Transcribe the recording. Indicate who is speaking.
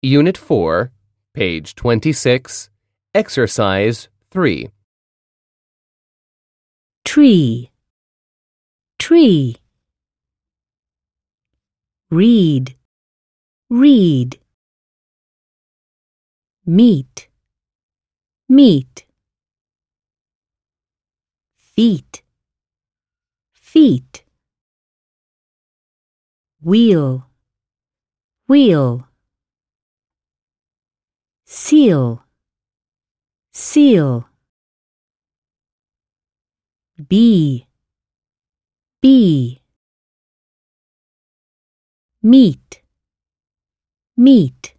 Speaker 1: Unit 4, page 26, Exercise 3.
Speaker 2: Tree, tree. Read, read. Meet, meet. Feet, feet. Wheel, wheel. Seal, seal. Bee, bee. Meet, meet.